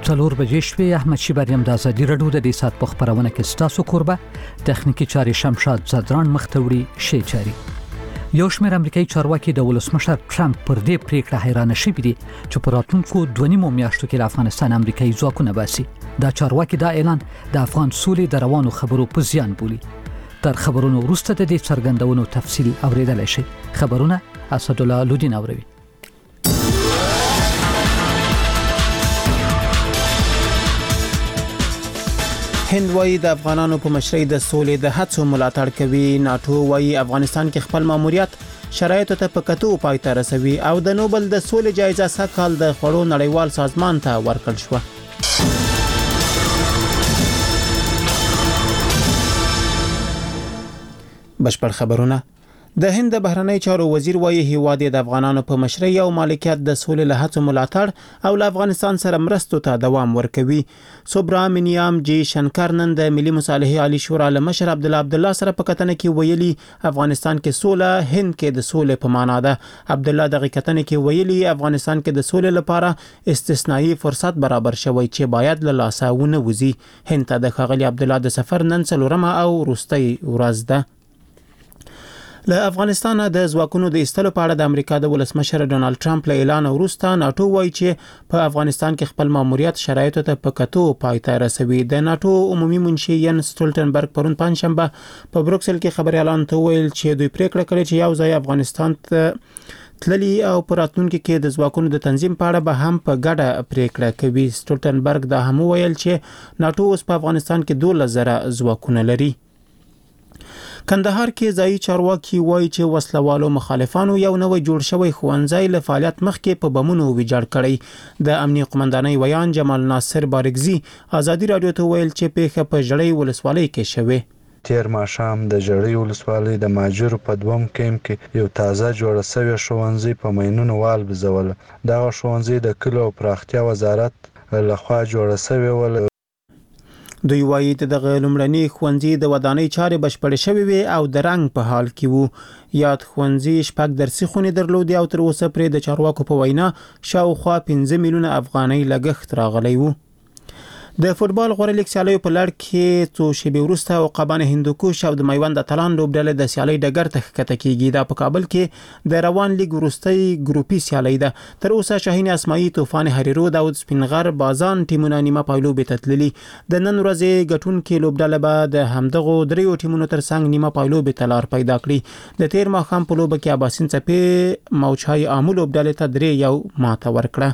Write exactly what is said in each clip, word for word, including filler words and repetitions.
څلور بجې شوې. احمد شیبر یم د ازادي راډیو د دې سات په خبرونه کې ستاسو قربه تخنیکی چاري شمشاد زدران مختوړي شي چاري. یو شمېر امریکایي چارواکي د ولسمشر ټرمپ پر دې پریکړه حیران شوي دي چې په راتلونکو دوه نیمو میاشتو کې د افغانستان امریکایي ځواکونه باسي. دا چارواکي دا اعلان د افغان سولې د روانو خبرو په زیان بولي. تر خبرونو وروسته د دې څرګندونو تفصیل اوریدلای شي. خبرونه اسدالله لودین اوروي. هند وايي د افغانانو په مشرۍ د سولې د هڅو ملاتړ کوي. ناتو وايي افغانستان کې خپل ماموریت شرایطو ته په کتو پای ته رسوي او د نوبل د سولې جایزه سږ د خړو نړیوال سازمان ته ورکړل شو. بشپړ خبرونه. د هند د بهرنی چارو وزیر وايي هیواد د افغانانو په مشرۍ او مالکیت د سولې له هڅو ملاتړ او له افغانستان سره مرستو ته دوام ورکوي. سوبرامنیام جی شنکر نن د ملي مصالحې عالی شورا له مشر عبد الله عبد الله سره په کتنه کې ویلي افغانستان کې سوله هند کې د سولې په معنا ده. عبد الله دغه کتنه کې ویلي افغانستان کې د سولې لپاره استثنایی فرصت برابر شوی چې باید له لاسه ونه وځي. هند ته د ښاغلي عبد الله د سفر نن څلورمه او وروستۍ ورځ ده. له افغانستان د ځواکونو د ایستلو په اړه د امریکا د ولسمشر ډونالد ټرمپ له اعلان وروسته ناتو وایي چې په افغانستان کې خپل ماموریت شرایطو ته په کتو پای ته رسوي. د ناتو عمومي منشي ین سټولټنبرګ پرون پنځشنبه په بروکسل کې خبريالانو ته ویل چې دوی پریکړه کړې چې یو ځای افغانستان ته تللی او په راتلونکي کې د ځواکونو د تنظیم په اړه به هم په ګډه پریکړه کوي. سټولټنبرګ دا هم ویل چې ناتو اوس په افغانستان کې دوه زره ځواکونه لري. کندهار کې ځای چارواکي وایي چې وسلوالو مخالفانو یو نوې جوړ شوی ښوونځی له فعالیت مخکې په بمونو ویجاړ کړی. د امنیه قومندانۍ ویان جمال ناصر بارګزي ازادي راډیو ته ویل چې پیښه په جړۍ ولسوالۍ کې شوې. تیر ماښام د جړۍ ولسوالۍ د ماجرو په دوم کیمپ کې یو تازه جوړ شوی ښوونځی په مینونو والبزول. دا ښوونځی د کلو او پراختیا وزارت لخوا جوړ شوی ول. دوی وایي چې دغه لومړني ښوونځي د ودانۍ چارې بشپړې شوې وي او د رنګ په حال کې وو. یاد ښوونځي شپږ درسي خونې درلودي او تر اوسه پرې د چارواکو په وینا شاوخوا پنځه میلیونه افغانۍ لګښت راغلی وو. د فوتبال غوړه لیګ سیالیو په لړ کې څو شېبې وروسته عقبانه هندوکش او د میوند اتلان لوبډلې د سیالۍ ډګر ته ښکته کیږي. دا په کابل کې د روان لیګ وروستۍ ګروپي سیالۍ ده. تر اوسه شاهین اسماعیل، طوفان هریرود او سپینغر بازان ټیمونه نیمه پایلوبې ته تللي. د نن ورځې ګټونکې لوبډله به د همدغو دریو ټیمونو ترڅنګ نیمه پایلوبې ته لار پیدا کړي. د تیر ماښام په لوبه کې اباسین څپې موچای عامو لوبډلې ته درې یو ماته ورکړه.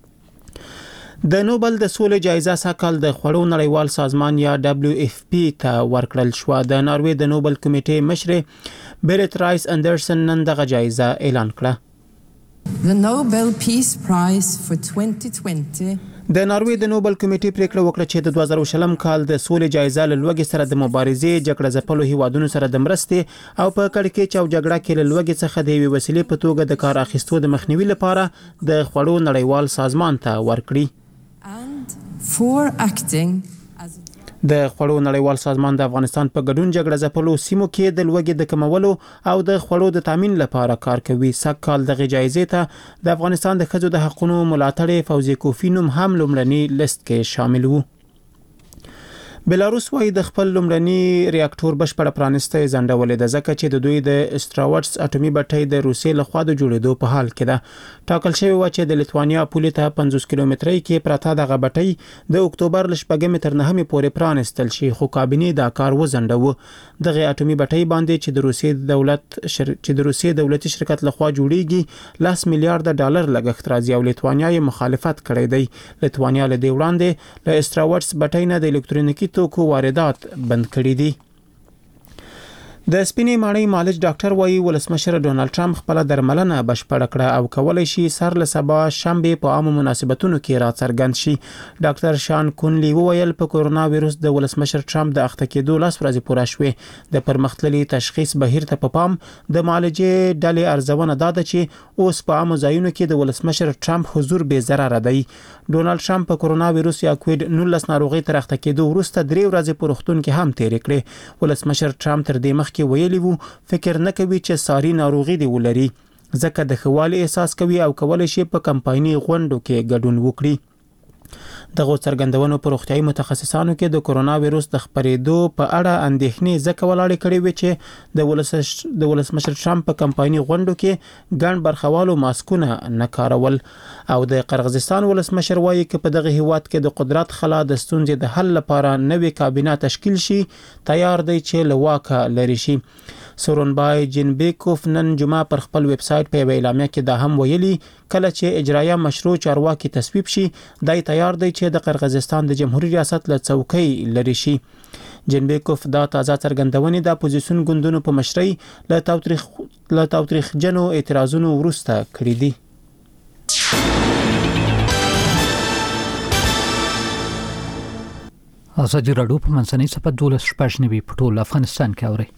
د نوبل د سولې جایزه سږ د خړو نړیوال سازمان یا دبليو اف پی ته ورکړل شو. د ناروې د نوبل کمیټې مشر بیرت رایس اندرسن نن دغه جایزه اعلان کړه. The Nobel Peace Prize for twenty twenty د ناروې د نوبل کمیټې پریکړه وکړه چې د دوه زره شلم کال د سولې جایزه له لوګي سره د مبارزې جګړه ځپلو هیوادونو سره د مرستې او په کړکېچ او جګړه کې له لوګي څخه د یوې وسیلې په توګه د کار اخیستو د مخنیوي لپاره د خړو نړیوال سازمان ته ورکړي. for acting as د خړو نړیوال سازمان د افغانستان په ګډون جګړه ځپلو سیمو کې د لوګي د کمولو او د خړو د تامین لپاره کار کوي. سږ کال دغه جایزې ته د افغانستان د ښځو د حقوقو ملاتړ فوزي کوفی نوم هم لومړني لیست کې شامل وو. بلاروس وايي د خپل لومړني ریاکټور بشپړه پرانسته ځنډولې ده ځکه چې د دوی د استراوټس اټومي بټۍ د روسیې لخوا د جوړېدو په حال کې ده. ټاکل شوی و چې د لیتوانیا پولې ته پنځوس کیلومترۍ کې پراته دغه بټۍ د اکتوبر ل شپږمې تر نهمې پورې پرانستل شي، خو کابینې دا کار وځنډاوه. دغه اټومي بټۍ باندې چې د روسیې دولت شر... چې د روسیې دولتي شرکت لخوا جوړیږي لاس میلیارډ ډالر لګښت راځي او لیتوانیا یې مخالفت کړی دی. لیتوانیا له دې وړاندې له استراوټس بټۍ نه د الکترونیکي توکو واردات بند کړي دي. د سپینې ماڼۍ مالج ډاکټر وایي ولسمشر ډونالد ټرمپ خپل درملنه بشپړ کړه او کولای شي سر له سبا شنبه په عامو مناسبتونو کې راڅرګند شي. ډاکټر شان کونلی وویل په کورونا وایروس د ولسمشر ټرمپ د اخته کېدو لاس ورځې پوره شوې. د پرمختللي تشخیص بهیر ته په پام د معالجې ډلې ارزونه داده چې اوس په عامو ځایونو کې د ولسمشر ټرمپ حضور بې ضرر دی. ډونالد ټرمپ په کورونا وایروس یا کووډ نولس ناروغي تر اخته کېدو وروسته درې ورځې په روغتون کې هم تېرې کړې. ولسمشر ټرمپ تر دې مخکې ویلي وو فکر نه کوي چې ساري ناروغي دی ولري ځکه د خوالي احساس کوي او کولای شي په کمپایني غونډو کې ګډون وکړي. دغه څرګندونو پر روغتیايي متخصصانو کې د کرونا وایروس د خپرېدو په اړه اندېښنې ځکه ولاړې کړې وې چې د ولس د ولسمشر ټرمپ په کمپایني غونډو کې ګڼ برخوالو ماسکونه نه کارول او د قرغیزستان ولسمشر وایي چې په دغه هیواد کې د قدرت خلا د ستونزې د حل لپاره نوې کابینه تشکیل شي تیار دی چې له واکه لري شي. سورونبای جینبیکوف نن جمعه پر خپل ویب سټ په اعلامیه کې دا هم ویلي کله چې اجرایه مشروع چارواکي تصویب شي دای تیار دی چې د قرغیزستان د جمهوریت ریاست له څوکۍ لري شي. جینبیکوف دا تازه څرګندونې د اپوزیسیون ګوندونو په مشرۍ له تاوتریخ له تاوتریخجنو اعتراضونو وروسته کړې دي. ازادي راډیو په منځنۍ صفحه دولس شپږ نوي په ټول افغانستان کې اوري.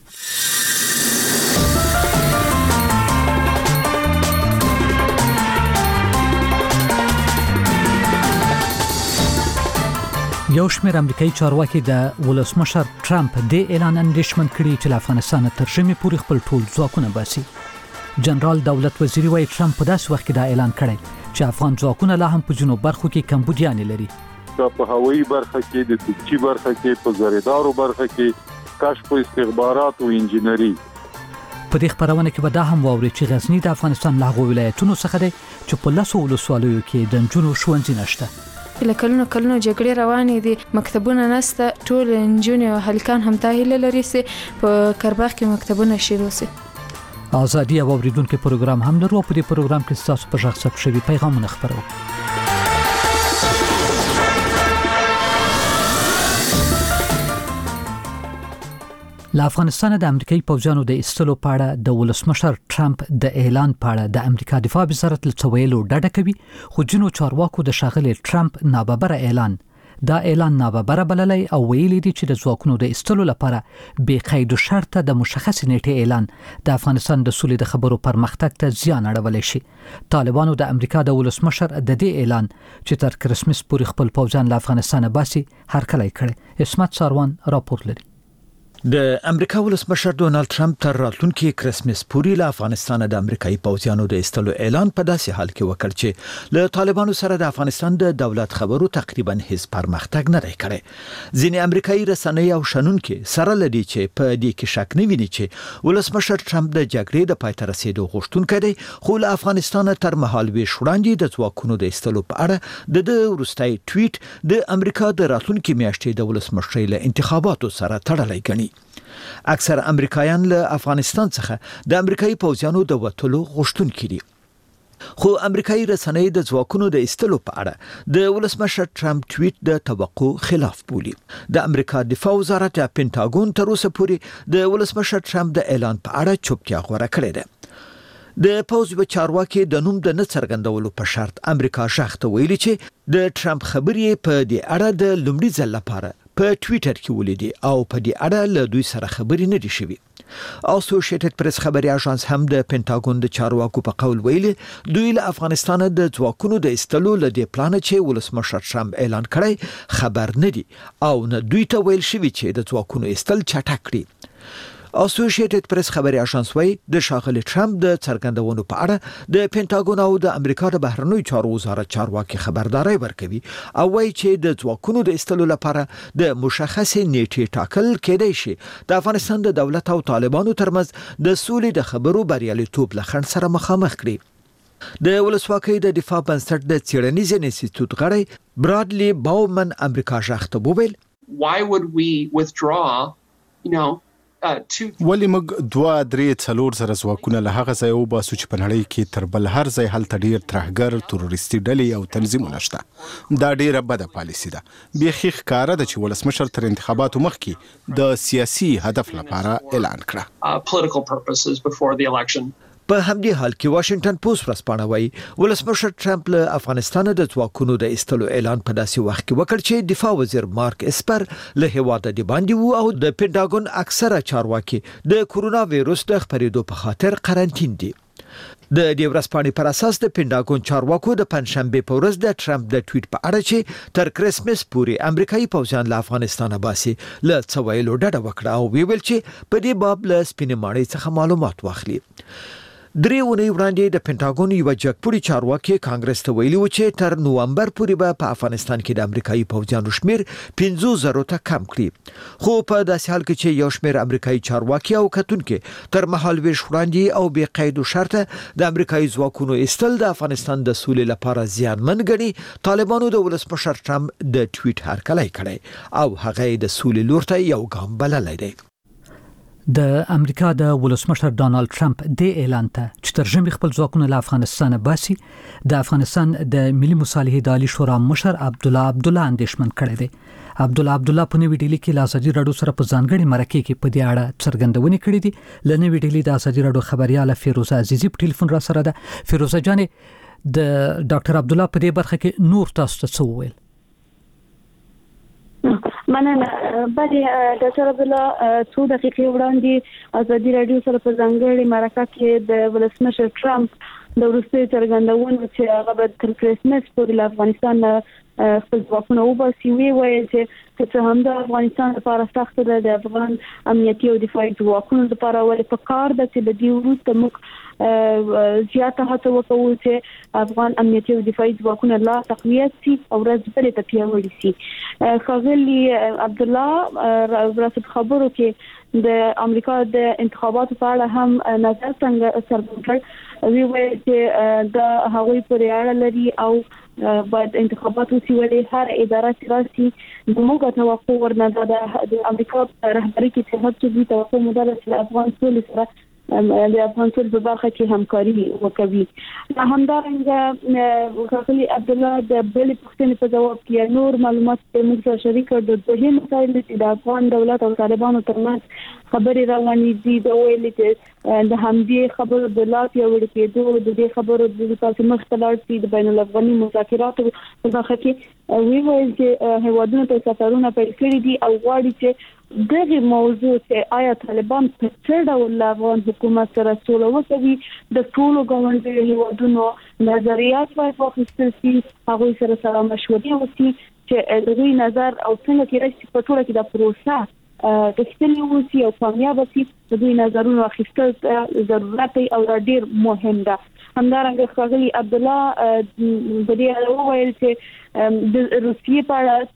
یو شمېر امریکایي چارواکي د ولسمشر ټرمپ د اعلان اندېښمن کړي چې له افغانستان تر ژمي پورې خپل ټول ځواکونه باسي. جنرال دولت وزیری وايي ټرمپ په داسې وخت کې دا اعلان کړی چې افغان ځواکونه لا هم په جنوب برخو کې کمبودیان لري. په هوایي برخه کې د توپچي برخه کې په زریدارو برخه کې کشف او استخبارات او انجینری. په دې خبرونه کې به دا هم واوري چې غزنی د افغانستان له هغو ولایتونو څخه دی چې په لاسو ولسوالیو کې د نجونو ښوونځي نشته. لکلونو کلونو جګړې روانې دي مکتبونه نسته ټول نجونې او هلکان هم دا هیله لري چې په کرباخ کې مکتبونه شروع شي. ازادي او اوریدونکو پروګرام هم لرو په دې پروګرام کې تاسو په ځخ ثبت شوی پیغامونه خبرو. له افغانستان د امریکایي پوځیانو د ایستلو په اړه د ولسمشر ټرمپ د اعلان په اړه د امریکا دفاع وزارت له څویلو ډډه کوي خو جنو چارواکو د شاغلي ټرمپ ناببره اعلان دا اعلان ناببره بللی او ویلي دي چې د ځواکونو د ایستلو لپاره بې قید شرطه د مشخص نیټې اعلان د افغانستان د سولې د خبرو پرمختګ ته زیان اړولی شي. طالبانو د امریکا د ولسمشر د دې اعلان چې تر کرسمس پورې خپل پوځیان له افغانستان باسي هرکلی کړی. اسمت ساروان راپور لري. د امریکا ولسمشر ډونالد ټرمپ تر راتلونکي کرسمس پورې له افغانستان د امریکایي پوځیانو د ایستلو اعلان په داسې حال کې وکړ چې له طالبانو سره د افغانستان د دولت خبرو تقریبا هیڅ پرمختګ نه دی کړی. ځینې امریکایي رسنۍ او شنونکو سره لدی چې په دې کې شک نه ویني چې ولسمشر ټرمپ د جګړې د پای ته رسیدو غوښتونکی دی خو له افغانستان تر مهال ویش وړاندې د ځواکونو د ایستلو په اړه د د وروستي ټویټ د امریکا د راتلونکي میاشتې د ولسمشر له انتخاباتو سره تړلی ګڼي. اکثر امریکایان له افغانستان څخه د امریکایي پوځیانو د وټلو غوښتونکي دي. خو امریکایي رسنۍ د ځواکونو د ایستلو په اړه د ولسمشر ټرمپ ټویټ د توقع خلاف بولي. د امریکا دفاع وزارت یا پینټاګون تر اوسه پورې د ولسمشر ټرمپ د اعلان په اړه چوپتیا غوره کړې ده. د پوز و چارواکي د نوم د نه څرګندولو په شرط امریکا شخته ویلي چې د ټرمپ خبرې په دې اړه د لومړي ځل لپاره په ټویټر کې ولیدي او په دې اړه له دوی سره خبرې نه دي شوي. اسوسییټډ پریس خبري اژانس هم د پینټاګون د چارواکو په قول ویلي دوی له افغانستان د ځواکونو د ایستلو له دې پلان چې ولسمشر ټرمپ اعلان کړی خبر نه دي او نه دوی ته ویل شوي چې د ځواکونو ایستل چټک کړي. اسوسییټډ پریس خبري اژانس وايي د شاغلي ټرمپ د څرګندونو په اړه د پینټاګون او د امریکا د بهرنیو چارو وزارت چارواکي خبرداري ورکوي او وايي چې د ځواکونو د ایستلو لپاره د مشخصې نیټې ټاکل کېدای شي د افغانستان د دولت او طالبانو ترمنځ د سولې د خبرو بریالیتوب له خنډ سره مخامخ کړي. د ولسواکۍ د دفاع بنسټ د څېړنیز انسټیټیوټ غړی برادلی باومن امریکا ژغته وویل why would we withdraw you know ولی موږ دوه درې څلور زره ځواکونه له هغه ځای وباسو چې په نړۍ کې تر بل هر ځای هلته ډیر ترهګر تروریستي ډلې او تنظیمونه شته. دا ډیره بده پالیسي ده. بیخي ښکاره ده چې ولسمشر تر انتخاباتو مخکې د سیاسي هدف لپاره اعلان کړه. په همدې حال کې واشنگټن پوسټ ورځپاڼه وايي ولسمشر ټرمپ له افغانستان د ځواکونو د ایستلو اعلان په داسې وخت کې وکړ چې دفاع وزیر مارک اسپر له هیواده دی باندې وو او د پینټاګون اکثره چارواکي د کورونا وایروس د خپرېدو په خاطر قرنټین دي. د دې ورځپاڼې پر اساس د پینټاګون چارواکو د پنځشنبه په ورځ د ټرمپ د ټویټ په اړه چې تر کرسمس پورې امریکایي پوځیان له افغانستان باسي له څویلو ډډه وکړه او ویل چې په دې باب له سپینې ماڼۍ څخه معلومات واخلي. درې ونې وړاندې د پینټاګون یو جګپوړي چارواکي کانګرس ته ویلي و چې تر نوامبر پورې به په افغانستان کې د امریکایي پوځیانو شمیر پنځه زره ته کم کړي، خو په داسې حال کې چې یو شمیر امریکایي چارواکي او کتونکي تر مهال ویش وړاندې او بې قید و شرطه د امریکایي ځواکونو ایستل د افغانستان د سولې لپاره زیانمن ګڼي، طالبانو د ولسمشر ټرمپ د ټویټ هرکلی کړی او هغه د سولې لور ته یو ګام بللی دی. د امریکا د ولسمشر ډانلډ ټرمپ د اعلان ته چې تر ژمي خپل ځواکونه له افغانستان باسي، د افغانستان د ملي مصالحې د عالی شورا مشر عبدالله عبدالله اندېښمن کړی دی. عبدالله عبدالله په نوې ډیلي کې له ازادي راډیو سره په ځانګړي مرکه کې په دې اړه څرګندونې کړې دي. له نوې ډیلي د ازادي راډیو خبرياله فیروزه عزیزی په ټلیفون را سره ده. فیروزه جانې، د ډاکټر عبدالله په دې برخه کې نور تاسو ته څه وویل؟ مننه. بلې ډاکټر عبدالله څو دقیقې وړاندې ازادي راډیو سره په ځانګړي مرکه کې د ولسمشر ټرمپ د وروستي څرګندونې چې هغه به تر کرسمس پورې له افغانستان خپل ځواکونه وباسي، وی ویل چې چې هم د افغانستان لپاره سخت ده، د افغان امنیتي او دفاعي ځواکونو لپاره ولې په کار ده چې د دې وروسته موږ زیاته هڅه وکړو چې افغان امنیتي او دفاعي ځواکونه لا تقویت شي او ورځ ته پیاوړي شي. خغلی عبدالله راسب خبرو کې د امریکا د انتخاباتو په اړه هم نظر څنګه څرګند کړ، وی ویل چې د هغوی پورې اړه لري او باید انتخابات وسی ولې هر اداره سیاسي موږ توقع ورنه د امریکا رهبری کې چې هڅه دي توقع مدار چې افغان سولې سره د افغان سولې په برخه کې همکاري وکوي. همدارنګه وکړي عبدالله د بل پښتنې په جواب کې نور معلومات موږ سره شریک کړل. د دوه مسایل چې د افغان دولت او طالبانو ترمنځ خبرې روانې دي، د ویل چې د همدې خبرو د لا پیاوړي کېدو د دې خبرو د تاسو مختلف دي د بین الافغاني مذاکراتو په برخه کې وی ویل چې هیوادونو ته سفرونه پیل کړي دي او غواړي چې دغه موضوع چې آیا طالبان په څه ډول افغان حکومت سره سوله وکړي د ټولو ګاونډیو هیوادونو نظریات باید واخیستل شي، هغه سره سره مشورې وشي چې د دوی نظر او څنګه کې راشي په ټوله کې د پروسه د خپلې وسی او کامیاب شي د دوی نظرونو اخیستل ضرورت او ډیر مهم ده. همدارنګه خغلی عبدالله د دې اړه وویل چې د روسیې په اړه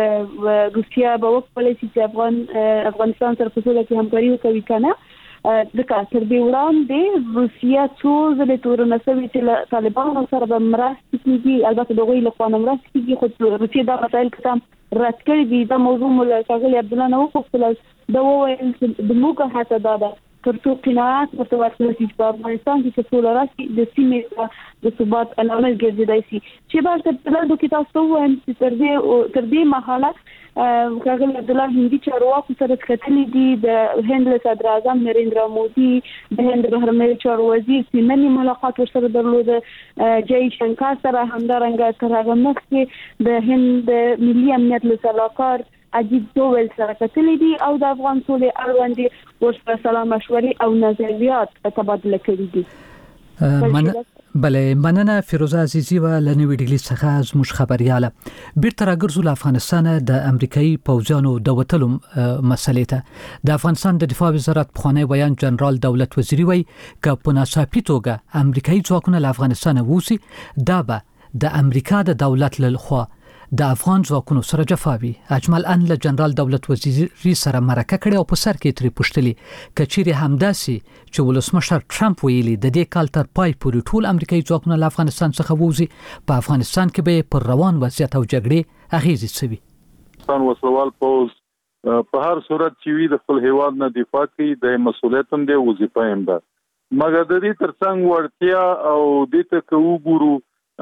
چې روسیا به وکولای شي چې افغان افغانستان سره په ټوله کې همکاري وکړي کنه د کاتر دی وړاندې روسیا څو ځله تورنه سوي چې طالبانو سره به مرسته کوي، البته دغه له خوا مرسته کوي، خو روسیا دا مسایل کتم رات کړی دی. دا موضوع مولا خغلی عبدالله نو وکړل دا وویل چې د موګه هڅه ده تر څو قناعت ورته ورکړل شي په افغانستان کې څه ټول راشي د سیمې د ثبات عمل ګرځیدای شي. چې بل څه په دغه کې تاسو وایم چې تر دې تر دې مرحله خغلی عبدالله هندي چارواکو سره کتلې دي، د هند له صدر اعظم نریندرا مودي، د هند بهرنی چارو وزیر سیمني ملاقات ورسره درلود، جای شنکار سره همدارنګه تر هغه مخکې د هند ملي امنیت له سلاکار اجیب دوول سره کتلې دي او د افغان سولې اړوند ورسره سلام مشورې او نظریات تبادله کړي دي. من بله مننه فیروزه عزیزی و لنوی ډیلی څخه زموږ خبرياله. بیرته راګرځو له افغانستان د امریکایي پوځیانو د وټلو مسلې ته. د افغانستان د دفاع وزارت پخوانی ویان جنرال دولت وزیری وی ک په ناڅاپي توګه امریکایي ځواکونه له افغانستان ووسی دا به د امریکا د دولت له خوا د افغان ځواکونو سره جفاوي. اجمل ان له جنرال دولت وزیری سره مرکه کړي او په سر کې تری پوښتلي کچېره همداسي چې ولسمشر ټرمپ ویلي د دې کال تر پای پورې ټول امریکایي ځواکونه له افغانستان څخه ووزي، په افغانستان کې به پر روان وضعیت او جګړې اغیزې سوي. افغان وسوال پوز په هر صورت چې وي د خپل هیواد نه دفاع کوي، د مسؤلیت هم دی، وظیفه هم ده، مګر د دې ترڅنګ ورتیا او د ته کو ګورو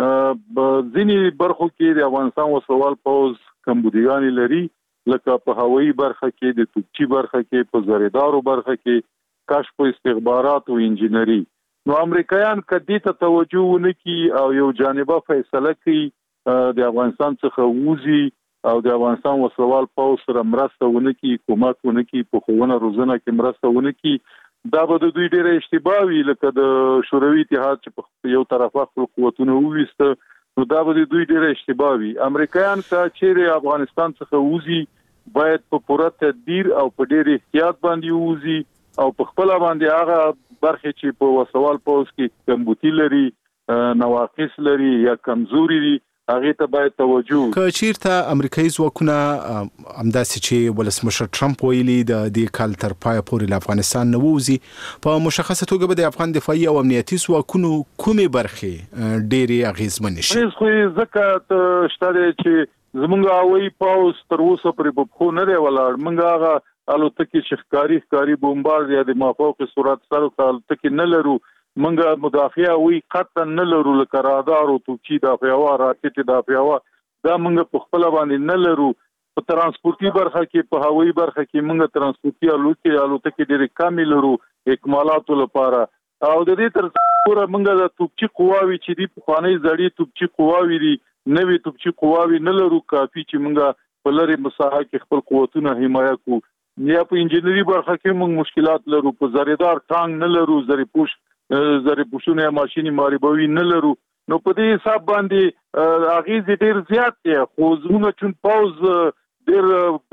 ځینی برخو کې د افغانستان وسوال پوز کمبودیان لري، لکه په هوایي برخه کې، د توپچی برخه کې، په زریدارو برخه کې، کشف او استخبارات او انجینری. نو امریکایان کدی ته توجه ونکي او یو جانبه فیصله کوي د افغانستان څخه ووزي او د افغانستان وسوال پوز سره مرسته ونکي، کومک ونکي، په خوونه روزنه کې مرسته ونکي. دا به د دوی ډېر اشتباه وي، لکه د شوروي اتحاد چې په یو طرفه خپل قوتونه وویسته، نو دا به د دوی ډېر اشتباه وي. امریکایان که چیرې افغانستان څخه ووزي باید په پوره تدبیر او په ډېر احتیاط باندې ووزي او په خپل باندې هغه برخه چې په وسوال پوز کې کمبوتی لري نواقص لري یا کمزوري دي هغه ته باید توجه که چیرته امریکایي ځواکونه همداسې چې ولسمشر ټرمپ ویلي د دې کال تر پای پورې له افغانستان نه ووزي په مشخصه توګه به د افغان دفاعي او امنیتي ځواکونو کومې برخې ډېرې اغیزمنې شي؟ خو ځکه شته چې زمونږ هوایي پوز تر اوسه پرې په پښو نه دی ولاړ. موږ هغه الوتکې چې ښکاري ښکاري بمبارد یا د مافوق سرعت سره الوتکې نه لرو. منګه مدافع وی قطعا نه لرو لکه رادار او توپچی دافع وا راکټ دافع وا دا منګه په خپل باندې نه لرو. په ترانسپورتي برخه کې په هوایي برخه کې منګه ترانسپورتي الوتکې الوتکې ډېر کم لرو اکمالاتو لپاره او د دې تر څو منګه د توپچی قواوی چې دی په خاني زړی توپچی قواوی دي نوې توپچی قواوی نه لرو کافي چې منګه په لری مساحه کې خپل قوتونه حمایت کو. یا په انجنیری برخه کې موږ مشکلات لرو. په زریدار ټانک نه لرو زری پوش زری پوشونه ماشيني ماریبوي نه لرو. نو په دې حساب باندې اغیز ډیر زیات دی. خو زموږ چون پاوز ډیر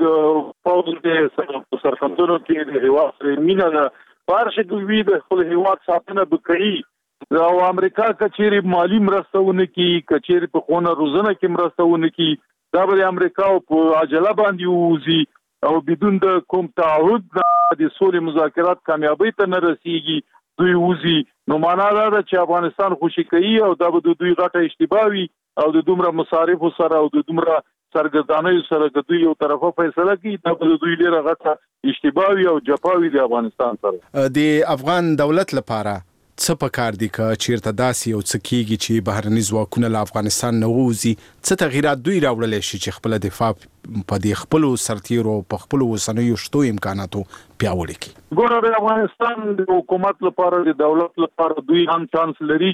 پاوز د سرخندونو کې د هوا سره مینا نه پارشه کوي د خپل هوا ساتنه وکړي او امریکا کچيري مالی مرستهونه کې کچيري په خونه روزنه کې مرستهونه کې دا به امریکا په عجله باندې ووزي او بدون د کوم تعهد د سولې مذاکرات کامیابی ته نه رسیږي دوی وزي. نو معنا دا ده چې افغانستان خوشي کوي او دا به دوی غټه اشتباهي او د دومره مصارف سره او د دومره سرګردانۍ سره د دوی یو طرفه فیصله کوي دا به دوی لري غټه اشتباهي او جفاوي د افغانستان سره. د افغان دولت لپاره څه پکار دي که چیرته داسې یو څه کیږي چې بهرني ځواکونه له افغانستان نه ووزي څه تغیرات دوی راوړلی شي چې خپل دفاع په دې خپلو سرتیرو په خپلو اوسنیو شتو امکاناتو پیاوړي کړي؟ ګوره د افغانستان د حکومت لپاره د دولت لپاره دوی هم چانس لري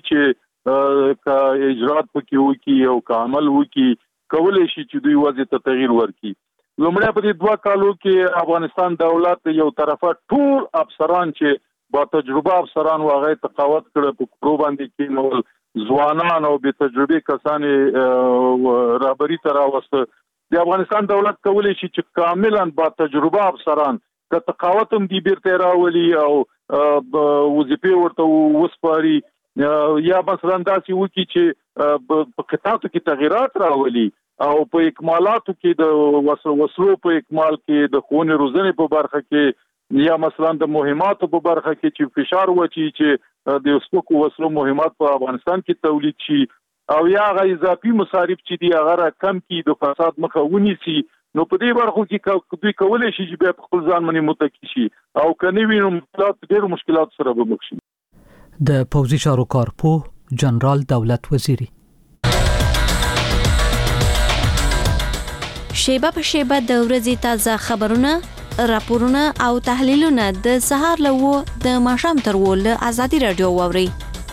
چې که اجرات پکې وکړي او که عمل وکړي کولی شي چې دوی وضع ته تغییر ورکړي. لومړی په دې دوه کالو کې افغانستان دولت یو طرفه ټول افسران چې با تجربه افسران واغې تقاوت کړه په کورو باندې کې نو ځوانان او به تجربه کسان رهبری تر اوسه د افغانستان دولت کولی شي چې کاملا با تجربه افسران که تقاوت هم دی بیرته راولي او وظیفه ورته وسپاري یا مثلا داسې وکړي چې په قطاعاتو کې تغیرات راولي او په اکمالاتو کې د وسلو په اکمال کې د خونې روزنې په برخه کې یا مثلا د مهماتو په برخه کې چې فشار وچی چې د سپکو وسلو مهمات په افغانستان کې تولید شي او یا غي اضافي مصارف چې دی هغه کم کی د فساد مخه ونیسي. نو په دې برخو کې دوی کولای شي چې په خپل ځان باندې متکی شي او کني وینم مشکلات ډېر مشکلات سره به مخ شي. د پوځي چارو کارپو جنرال دولت وزیری شیبه په شیبه د ورځې تازه خبرونه راپورونه او تحلیلونه د سهار لوو د ماښام تر ول ازادي رادیو ووري.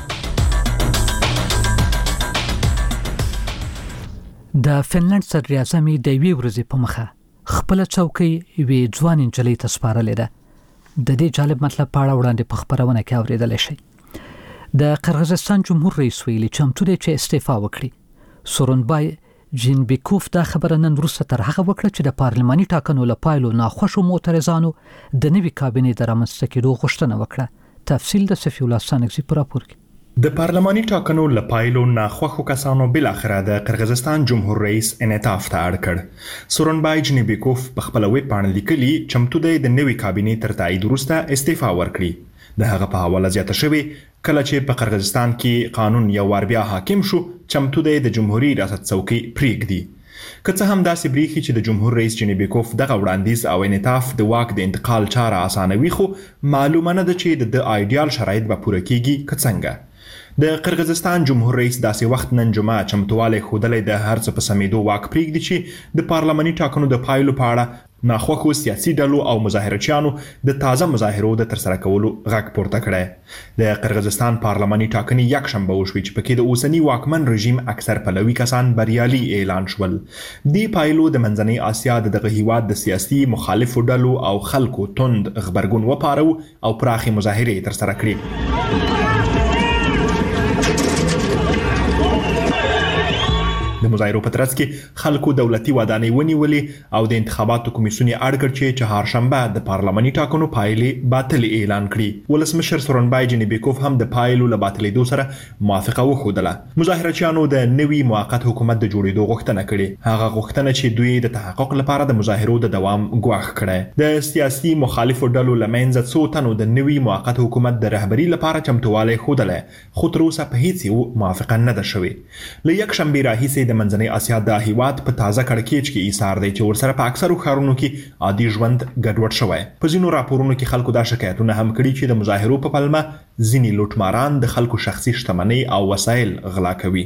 د فنلند صدر اعظم د وی ورځې په مخه خپل چوکۍ وی ځوان انجلۍ ته سپارلې ده. د دې جالب مطلب په اړه وړاندې په خبرونه کې اوریدل شي. د قرغیزستان جمهور رئیس ویلي چمتو دی چې استعفا وکړي. سورونبای جینبیکوف دا خبره نن وروسته تر هغه وکړه چې د پارلماني ټاکنو لپاره ناخوښو معترضانو د نوي کابینې د رامنځته کېدو غوښتنه وکړه. تفصیل د صفی الله سانګزي په راپور کې. د پارلماني ټاکنو لپاره ناخوښو کسانو بل اخره د قرغیزستان جمهور رئیس انعطاف ته اړ کړ. سورونبای جینبیکوف په خپل ویب باندې لیکلي چمتو دی د نوي کابینې تر تایید وروسته استعفا ورکړي. د هغه په حواله زیاته شوی کله چې په قرغیزستان کې قانون یو وار بیا حاکم شو چمتو دی د جمهوریت ریاست څوکۍ پریږدي. که څه هم داسې بریښي چې د جمهور رئیس جینبیکوف دغه وړاندیز او انعطاف د واک د انتقال چاره اسانوي خو معلومه نه ده چې د آیډیال شرایط به پوره کیږي که څنګه. د قرغیزستان جمهور رئیس داسې وخت نن جمعه چمتوالی ښودلی د هر څه په سمېدو واک پریږدي چې د پارلماني ټاکنو د پایلو په اړه ناخوښو سیاسي ډلو او مظاهرچیانو د تازه مظاهرو د ترسره کولو غږ پورته کړی. د قرغیزستان پارلماني ټاکنې یکشنبه وشوې چې پکې د اوسني واکمن رژیم اکثر پلوي کسان بریالي اعلان شول. دې پایلو د منځنۍ اسیا د دغه هیواد د سیاسي مخالفو ډلو او خلکو توند غبرګون وپارو او پراخې مظاهرې ترسره کړې. د مظاهرو په ترڅ کې خلکو دولتي ودانۍ ونیولې او د انتخاباتو کمیسیون یې اړ کړ چې چهارشنبه د پارلماني ټاکنو پایلې باطلې اعلان کړي. ولسمشر سورنبای جنیبیکوف هم د پایلو له باطلېدو سره موافقه وښودله. مظاهرچیانو د نوي موقت حکومت د جوړېدو غوښتنه کړې، هغه غوښتنه چې دوی د تحقق لپاره د مظاهرو د دوام ګواښ کړی. د سیاسي مخالفو ډلو له منځه څو تنو د نوي موقت حکومت د رهبري لپاره چمتووالی ښودلی، خو تر اوسه په هیڅ یو موافقه نه ده شوې. له یکشنبې راهیسې د منځنۍ اسیا دا هیواد په تازه کړکېچ کې ایسار دی چې ورسره په اکثرو ښارونو کې عادي ژوند ګډوډ شوی. په ځینو راپورونو کې خلکو دا شکایتونه هم کړي چې د مظاهرو په پلمه ځینې لوټماران د خلکو شخصي شتمنۍ او وسایل غلا کوي.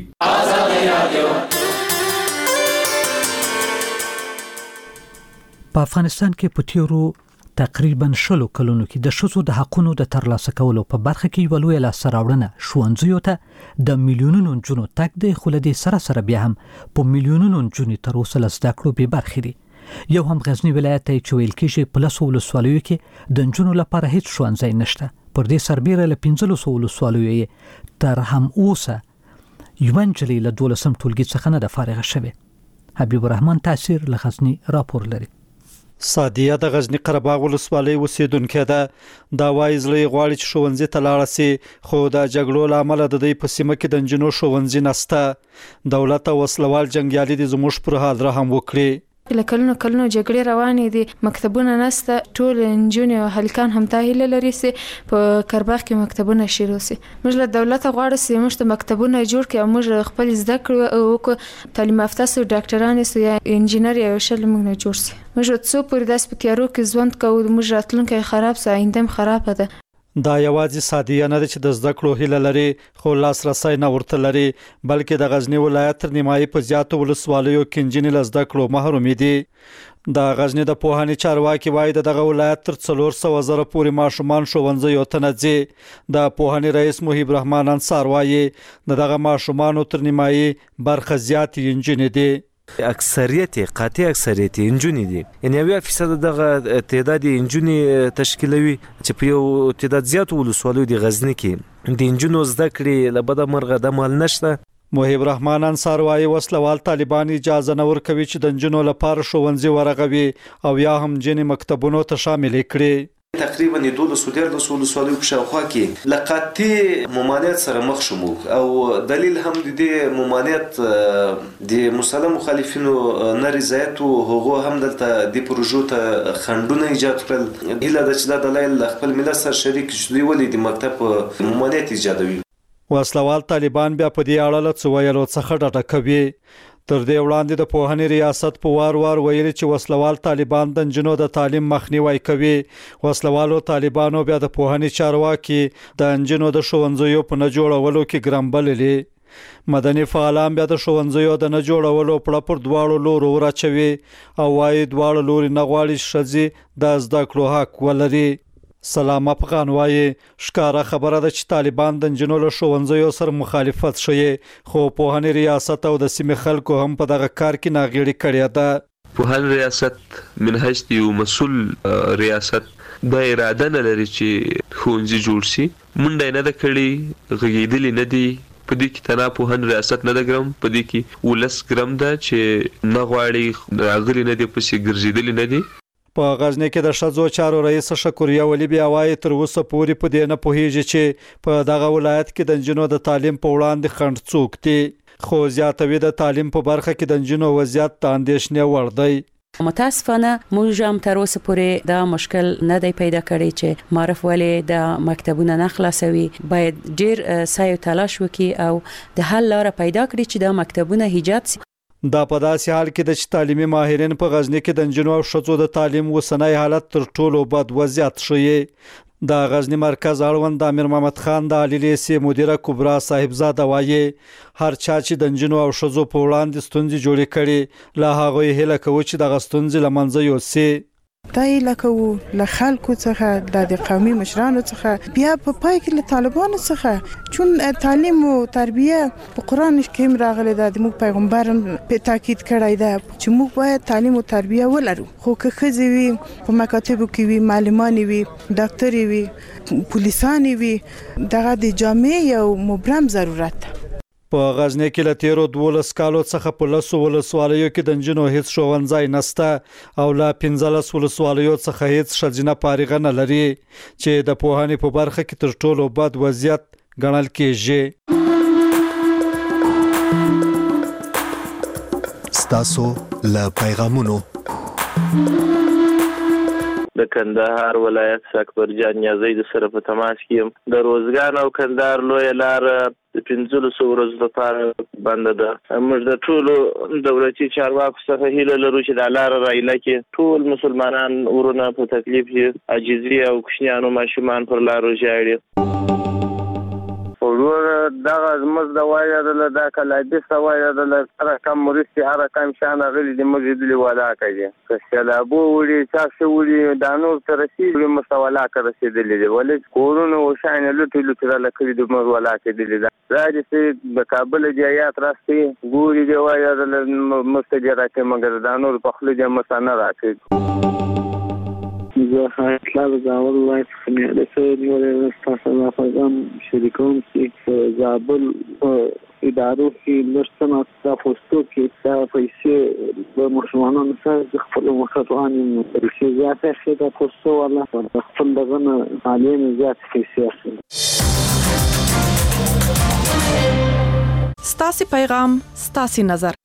په افغانستان کې په تیرو تقریبا شلو کلونو کې د ښځو د حقونو د ترلاسه کولو په برخه کې یوه لویه لاسته راوړنه ښوونځیو ته د میلیونونو نجونو تګ دی، خو له دې سره سره بیا هم په میلیونونو نجونې تر اوسه له زده کړو بې برخې دي. یو هم غزني ولایت ته چې ویل کېږي په لسو ولسوالیو کې د نجونو لپاره هیڅ ښوونځی نشته. پر دې سربیره له پنځلسو ولسوالیو یې تر هم اوسه یوه نجلۍ له دولسم ټولګي څخه نه ده فارغه شوې. حبیب الرحمن تاثیر له غزني راپور لري. سادیه د غزنی قره باغ ولسوالۍ اوسیدونکې ده. دا وایي زړه غواړي چې ښوونځي ته لاړه سي، خو د جګړو له امله د دې په سیمه کې د نجونو ښوونځي نشته. دولت او وسلوال جنګیالي دي زموږ پر حال رحم وکړي. له کلونو کلونو جګړې روانې دي، مکتبونه نشته، ټول نجونې او هلکان هم ته هیله لري چې په کرباغ کې مکتبونه شروع شي. موږ له دولت غواړو چې موږ ته مکتبونه جوړ کړي او موږ خپل زده کړو او تعلیم یافته سو ډاکټران سو یا انجینر یا شل موږ نه جوړ شي. موږ څو پورې داس په کېرو کې ژوند کوو، موږ راتلونکی خراب سه، آینده خراب ده. دا یوازې سادیه نه ده چې د زده کړو هیله لري، خو لاسرسی نه ورته لري، بلکې د غزنی ولایت تر نیمایي په زیاتو ولسوالیو کې نجونې له زده کړو محرومې دي. د غزنی د پوهنې چارواکي وایي د دغه ولایت تر څلور سوه زره پورې ماشومان ښوونځیو ته نه ځي. د پوهنې رئیس محیب رحمان انصار وایي د دغه ماشومانو تر نیمایي برخه زیاتې نجونې دي. اکثریت قاطع اکثریت انجونی دي، یعنی اویا فیصد دغه تعداد انجونی تشکیلوي چې په یو تعداد زیات ولسوالیو د غزنی کې د انجونو زده کړې له بده مرغه د مال نشته. محیب رحمان انصار وایي وسلوال طالبان اجازه نه ورکوي چې د نجونو لپاره ښوونځي ورغوي او یا هم جنې مکتبونو ته شامل کړي. تقریبا د دولس و دیارلس ولسوالیو په شاوخوا کې له قاطع ممانعت سره مخ شو او دلیل هم د دې ممانعت د مسلم مخالفینو نه رضایت او هغه هم دلته د پروژو ته خنډونه ایجاد کړل. هیله ده چې دا دلایل خپل ملت سره شریک شي ولې د مکتب ممانعت ایجادوي. وسلوال طالبان بیا په دې اړه له څه ویلو څخه ډډه کوي. تر دې وړاندې د پوهنې ریاست په وار وار ویلي چې وسلوال طالبان د نجونو د تعلیم مخنیوي کوي. وسلوالو طالبانو بیا د پوهنې چارواکي د نجونو د ښوونځیو په نه جوړولو کې ګرم بللي. مدني فعالان بیا د ښوونځیو د نه جوړولو پړه پر دواړو لورو وراچوي او وایي دواړه لوري نه غواړي ښځې د زده کړو حق ولري. سلام افغان وایي ښکاره خبره ده چې طالبان د نجونو له ښوونځیو سره مخالفت ښیي، خو پوهنې ریاست او د سیمې خلکو هم په دغه کار کې ناغېړي کړې ده. پوهنې ریاست من حیث د یو مسؤل ریاست دا اراده نه لري چې ښوونځي جوړ شي، منډه نه ده کړې، غږېدلي نه دي. په دې کې تنها پوهنې ریاست نه ده ګرم، په دې کې ولس ګرم ده چې نه غواړي، راغلي نه دي، پسې ګرځېدلي نه دي. په غزنی کې د ښځو چارو رئیس شکریا ولی بیا وایي تر اوسه پورې په دې نه پوهیږي چې په دغه ولایت کې د نجونو د تعلیم په وړاندې خنډ څوک دي، خو زیاتوي د تعلیم په برخه کې د نجونو وضعیت د اندېښنې وړ دی. متاسفانه موږ هم تر اوسه پورې دا مشکل نه دی پیدا کړی چې معرف ولې د مکتبونه نه خلاصوي. باید ډیر سعی او تلاش وکړي او د حل لاره پیدا کړي چې د مکتبونه ایجاد شي. دا په داسې حال کې د تعلیمي ماهرین په غزنی کې د نجونو او ښځو د تعلیم وسنۍ حالت تر ټولو بد وضعیت ښیي. د غزنی مرکز اړوند امیر محمد خان د عالی لیسې مدیره کبرا صاحبزاده وایي هر چا چې د نجونو او ښځو په وړاندې ستونزې جوړې کړي له هغوی هیله کوو چې دغه ستونزې له منځه یوسي. دا یې لکه له خلکو څخه د قومي مشرانو څخه بیا په پای کې له طالبانو څخه چون تعلیم او تربیه په قرآن کې هم راغلی ده، د موږ پیغمبر هم په تاکید کړی ده چې موږ باید تعلیم او تربیه ولرو. خو که ښځې وي په مکاتبو کې وي، معلمانې وي، ډاکټرې وي، پولیسانې وي، دغه د جامع یو مبرم ضرورت ده. په غزنی کې له تیرو دولس کالو څخه په لسو ولسوالیو کې د نجونو هیڅ ښوونځی نشته او له پنځلس ولسوالیو څخه هیڅ ښځینه فارغه نه لري چې د پوهنې په برخه کې تر ټولو بد وضعیت ګڼل کېږي. ستاسو له پیغامونو د کندهار ولایت اکبر جان نیازی د سره په تماس کې د روزګان او کندهار لوی لار د پنځلس ورځې لپاره بند ده. موږ د ټولو دولتي چارواکو څخه هیله لرو چې د لار رایله کې ټول مسلمانان ورونه په تکلیف کې عاجزي او کوچنیانو ماشومان پر لارو ژاړي. ورور دغه زموږ د وایي د دا کلابي سوای د هر کم مرستي هر کم شان غلي د موږ د ولا کوي که سلابو وړي تاسو وړي د نور تر رسیدلې مستولا کړ رسیدلې ولې کورونه وشاینه لټي لټي لکه د موږ ولا کېدلې راځي چې د کابل جایات راستي ګوري دی وایي د مستجرات مګر د نور په خله د مسانه راکې زه خاطر زاول وای څنګه د سړي ولې تاسو نه فهم شریکوم چې زابل ادارو کې لږ څه پوسټو کې دا پیسې د مسلمانانو سره د خپل مخاطبانو په شي زیاته شي د پوسټو ولا خپل دغه عالم زیات پیسې اخلي. ستاسو پیغام ستاسو نظر.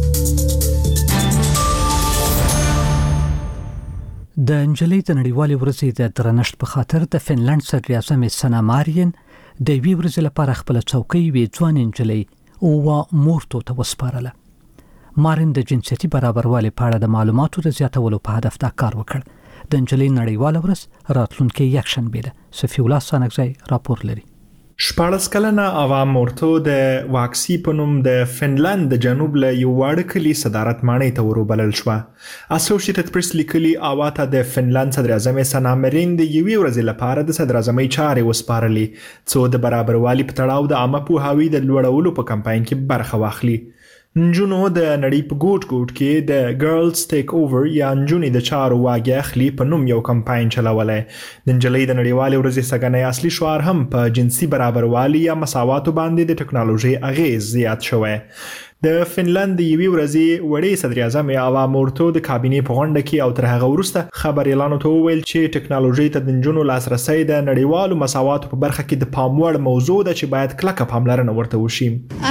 د انجلۍ د نړیوالې ورځې د درنښت په خاطر د فنلند صدر اعظم سنا مارین د وی ورځې لپاره خپل چوکۍ وی ځوان انجلۍ او مورتو ته وسپارله. مارین د جنسيتي برابروالي په اړه د معلوماتو د زیاتولو په هدف دا کار وکړ. د انجلۍ نړیواله ورځ راتلونکي یک شنبه ده. صفی الله سانګزی راپور لري. شپاړس کلنه اوا مورتو د واکسی په نوم د فنلند د جنوب له یو واړه کلي صدارت ماڼۍ ته وروبلل شوه. اسوسییټډ پریس لیکلي اوا ته د فنلند صدر اعظم سنا مارین د یوې ورځې لپاره د صدر اعظمۍ چارې وسپارلې څو د برابروالي په تړاو د عامه پوهاوي د لوړولو په کمپاین کې برخه واخلي. نجونو د نړۍ په ګوټ ګوټ کې د ګرلز ټیک اوور یا نجونې د چارو واګې اخلي په نوم یو کمپاین چلولی. د نجلۍ د نړیوالې ورځې سږنی اصلي شعار هم په جنسي برابروالي یا مساواتو باندې د ټکنالوژۍ اغیز زیات شوی. د فنلند د یوې ورځې وړې صدر اعظم اوا مورتو د کابینې په غونډه کې او تر هغه وروسته خبريالانو ته وویل چې ټکنالوژي ته د نجونو لاسرسي د نړیوالو مساواتو په برخه کې د پام وړ موضوع ده چې باید کلکه پاملرنه ورته وشي.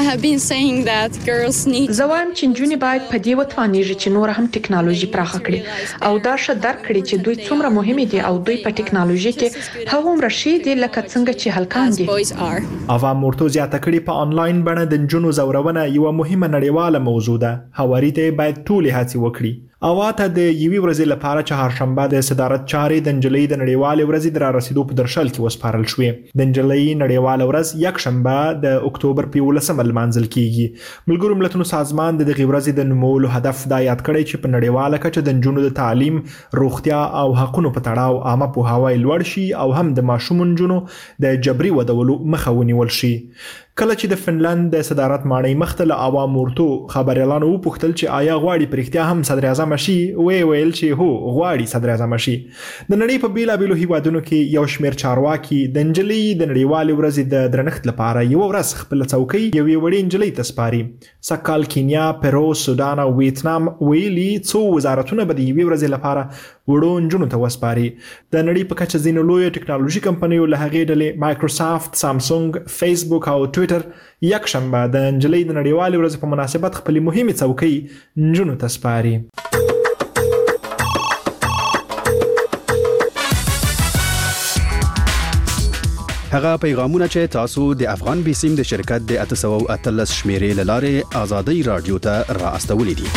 زوایم چې نجونې باید په دې وتوانیږي چې نور هم ټکنالوژي پراخه کړي او دا ښه درک کړي چې دوی څومره مهمه دي او دوی په ټکنالوژي کې هغومره شي دي لکه څنګه چې هلکان دي. اوا مورتو زیاته کړي په انلاین بڼه د نجونو زورونه یو مهمه نړیواله موضوع ده. هواري ته باید ټولې هڅې وکړي. اوا ته د یوې ورځې لپاره چهارشنبه د صدارت چارې د نجلۍ د نړیوالې ورځې د رارسېدو په درشل کې وسپارل شوې. د نجلۍ نړیواله ورځ یک شنبه د اکتوبر په یولسمه لمانځل کیږي. ملګرو ملتونو سازمان د دغې ورځې د نومولو هدف دا یاد کړی چې په نړیواله کچه د نجونو د تعلیم، روغتیا او حقونو په تړاو عامه پوهاوی لوړ شي او هم د ماشوم نجونو د جبري ودولو مخه ونیول شي. کله چې د فنلند د صدارت ماڼۍ مخته له اوا مورتو خبريالانو وپوښتل چې آیا غواړي پرختیا هم صدر اعظم شي، وی ویل چې هو غواړي صدر اعظم شي. د نړۍ په بیلابیلو هیوادونو کې یو شمېر چارواکي د نجلۍ د نړیوالې ورځې د درنښت لپاره یو ورځ خپل څوکۍ یوې وړې نجلۍ ته سپاري. سکهال کینیا، پیرو، سودان او ویتنام ویلي څو وزارتونه به د یوې ورځې لپاره وړو نجونو ته وسپاري. د نړۍ په کچه ځینو لویو ټکنالوژي کمپنیو له هغې ډلې مایکروسافت، سامسونګ، فیسبوک او ټویټر یک شنبه د نجلۍ د نړیوالې ورځې په مناسبت خپلې مهمې څوکۍ نجونو ته سپاري. هغه پیغامونه چې تاسو د افغان بیسیم د شرکت د اته سوه او اتلس شمیرې له لارې آزادۍ رادیو ته را استولې دي.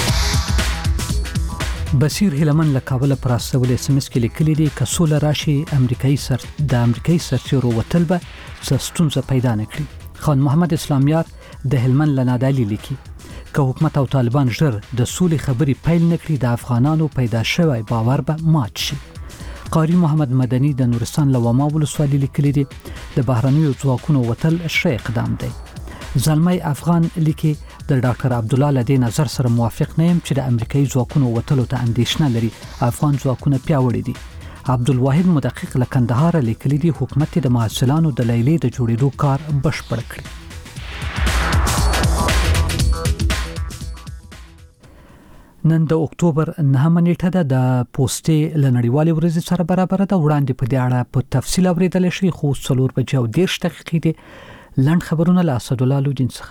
بصیر هلمن له کابل پر استولې سمس کې لیکلي دي که سوله راشي امریکایي سر د امریکایي سرتیرو وتل به څه ستونزه پیدا نه کړي. خان محمد اسلامیار د هلمن له نادعلي لیکي که حکومت او طالبان ژر د سولې خبرې پیل نه کړي د افغانانو پیدا شوی باور به مات شي. قاری محمد مدني د نورستان له واما ولسوالۍ لیکلي دي د بهرنیو ځواکونو وتل ښه اقدام دی. زلمی افغان لیکي د ډاکټر عبد الله لدی نظر سره موافق نه يم چې د امریکایي ځواکونو وتلو ته اندېښنه لري. افغان ځواکونه پیاوړي دي. عبدالواحد مدقق له کندهار لیکلي دي حکومت د محصلانو د لیلې د جوړېدو کار بشپړ کړي. نن د اکتوبر نهمه نیټه ده د پوسټې له نړیوالې ورځې سره برابر ده. وړاندې په دې اړه په تفصیل اورېدل شي خو څلور بجې او دېرش دقیقې دي. لنډ خبرونه له اسدالله لودین څخه.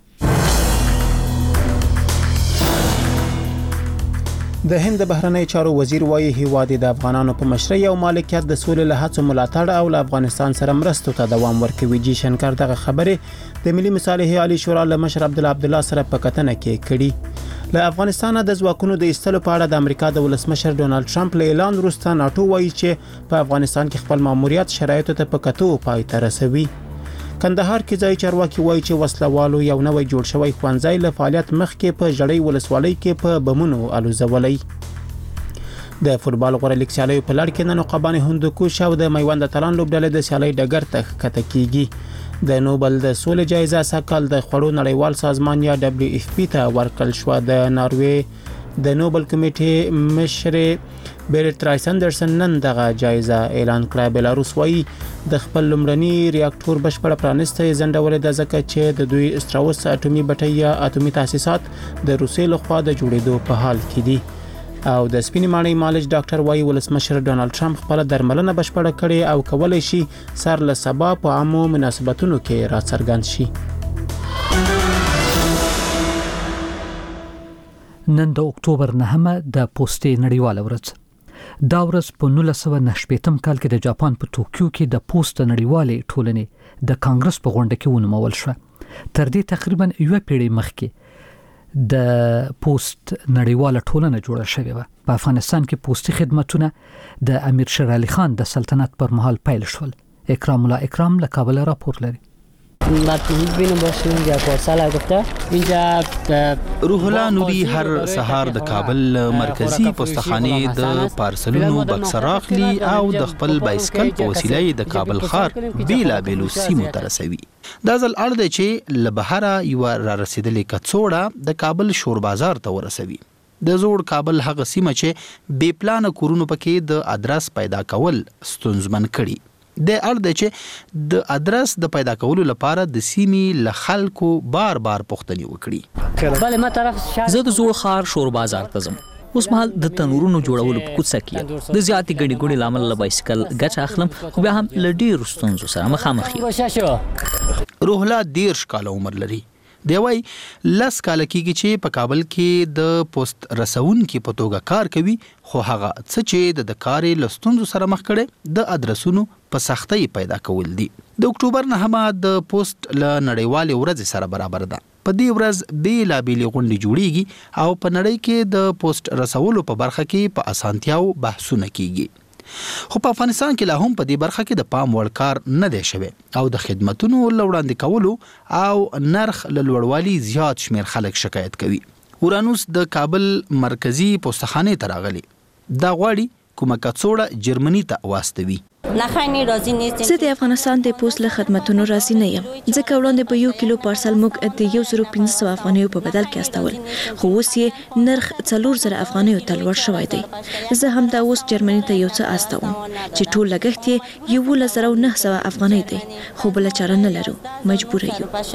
د هند بهرنی چارو وزیر وایي هیواد د افغانانو په مشرۍ او مالکیت د سولې له هڅو ملاتړ او له افغانستان سره مرستو ته دوام ورکوي. جی شنکر دغه خبرې د ملي مصالحې عالی شورا له مشر عبدالله عبدالله سره په کتنه کې کړي. له افغانستان د ځواکونو د ایستلو په اړه د امریکا د ولسمشر ډونالد ټرمپ له اعلان وروسته ناټو وایي چې په افغانستان کې خپل ماموریت شرایطو ته په کتو پای ته رسوي. کندهار کې ځای چارواکي وایي چې وسلوالو یو نوی جوړ شوی ښوونځی له فعالیت مخکې په جړۍ ولسوالۍ کې په بمونو الوزولۍ. د فوتبال غوړه لیګ سیالیو په لړ کې نن عقبان هندوکوش او د میوند اتلان لوبډلې د سیالۍ ډګر ته ښکته کیږي. د نوبل د سولې جایزه سږکال د خوړو نړیوال سازمان یا دبليو اف پی ته ورکړل شوه. د ناروې د نوبل کمیټې مشر بیرت رایسندرسن نن دغه جایزه اعلان کړه. بلاروس وایي د خپل لومړني ریاکټور بشپړه پرانسته ځنډولې ده ځکه چې د دوی استراوس اټومي بټۍ یا اټومي تاسیسات د روسیې لخوا د جوړېدو په حال کې دي. او د سپینې ماڼۍ مالج ډاکټر وایي ولسمشر ډونالد ټرمپ خپل درملنه بشپړه کړې او کولای شي سر له سبا په عامو مناسبتونو کې راڅرګند شي. نن د اکتوبر نهمه د پوسټې نړیواله ورځ. دا ورځ په نولس سوه نهه شپېتم کال کې د جاپان په ټوکیو کې د پوسټ نړیوالې ټولنې د کانګرس په غونډه کې ونومول شوه. تر دې تقریبا یوه پیړۍ مخکې د پوسټ نړیواله ټولنه جوړه شوې وه. په افغانستان کې پوسټي خدمتونه د امیر شیر علي خان د سلطنت پر مهال پیل شول. اکرام الله اکرام له کابل راپور لري. روح الله نوري هر سهار د کابل مرکزی پوسټخانه د پارسلونو بکس راخلی او د خپل بایسکل په وسیله د کابل ښار بیلا بیلو سیمو ته رسوي. دا ځل اړ دی چې له بهره یو را رسیدلې کڅوړه د کابل شور بازار ته ورسوي. د زوړ کابل هغه سیمه چې بې پلان کورونو پکې د ادرس پیدا کول ستونزمن کړي. د اړ دی چې د ادرس د پیدا کولو لپاره د سیمې له خلکو بار بار پوښتنې وکړي. زه د زوړ ښار شور بازار ته ځم. اوس مهال د تنورونو جوړولو په کوڅه کې د زیاتې ګڼې ګوڼې له امله له بایسکل ګټه اخلم خو بیا هم له ډېرو ستونزو سره مخامخ یم. روح الله دېرش کاله عمر لري. دی وايي لس کاله کېږي چې په کابل کې د پوسټ رسونکي په توګه کار کوي خو هغه څه چې د کارې له ستونزو سره مخ کړي د ادرسونو په سختۍ پیدا کول دي. د اکتوبر نهمه د پوسټ له نړیوالې ورځې سره برابر ده. په دې ورځ بیلابېلې غونډې جوړیږي او په نړۍ کې د پوسټ رسولو په برخه کې په اسانتیاو بحثونه کیږي. خو په افغانستان کې لا هم په دې برخه کې د پام وړ کار نه دی شوی او د خدماتو لوړاندې کولو او نرخ له لوړوالي زیات شمیر خلک شکایت کوي. اورانوس د کابل مرکزی پوسټخانه ته راغلی. دا غواړي کومه کڅوړه جرمني ته واستوي. زه د افغانستان د پوسټ له خدماتونو راضي نه یم ځکه وړاندې په یو کیلو پارسل موږ د یو زره پنځه سوه افغانیو په بدل کې استول خو اوس یې نرخ څلور زره افغانیو ته لوړ شوی دی. زه هم دا اوس جرمني ته یو څه استوم چې ټول لګښت یې یولس زره نهه سوه افغانۍ دی خو بله چاره نه لرو مجبور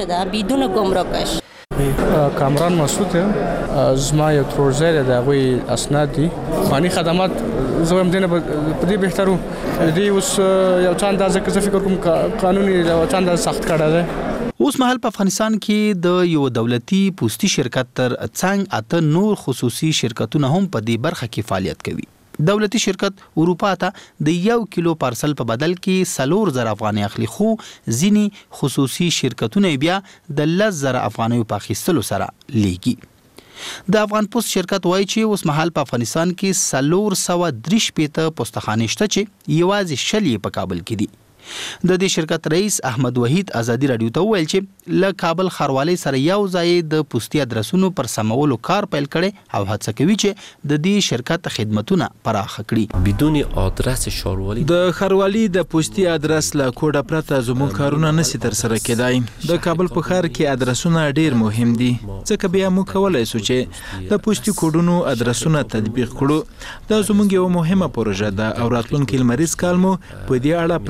یو. کامران مسعود یم. زما یو ترورزی دی د هغوی اسناد دي فاني خدمات زه وایم دې نه په دې بهترو دې اوس یو څه اندازه که زه فکر کوم قانوني یو څه اندازه سخت کړی دی. اوس مهال په افغانستان کې د یو دولتي پوسټي شرکت تر څنګ اته نور خصوصي شرکتونه هم په دې برخه کې فعالیت کوي. دولتي شرکت اروپا ته د یو کیلو پارسل په بدل کې سلور زره افغانۍ اخلي خو ځینې خصوصي شرکتونه بیا د لس زره افغانیو په اخیستلو سره لیږي. د افغان پوسټ شرکت وایي چې اوس مهال په افغانستان کې سلور سوه درې شپېته پوسټخانې شته چې یوازې شل یې په کابل کې دي. د دې شرکت رئیس احمد وحید ازادي رادیو ته ویل چې له کابل ښاروالۍ سره یو ځای د پوسټي ادرسونو پر سمولو کار پیل کړي او هڅه کوي چې د دې شرکت خدماتونه پراخ کړي. بدون آدرس ښاروالۍ د ښاروالۍ د پوسټي ادرس له کوډه پرته زموږ کارونه نشي تر سره کېدای. د کابل په ښار کې ادرسونه ډیر مهم دي ځکه بیا موږ کولای شو چې د پوسټي کوډونو ادرسونه تطبیق کړو. دا زموږ یو مهمه پروژه ده او راتلونکي لمریز کال مو په دې اړه پلان جوړ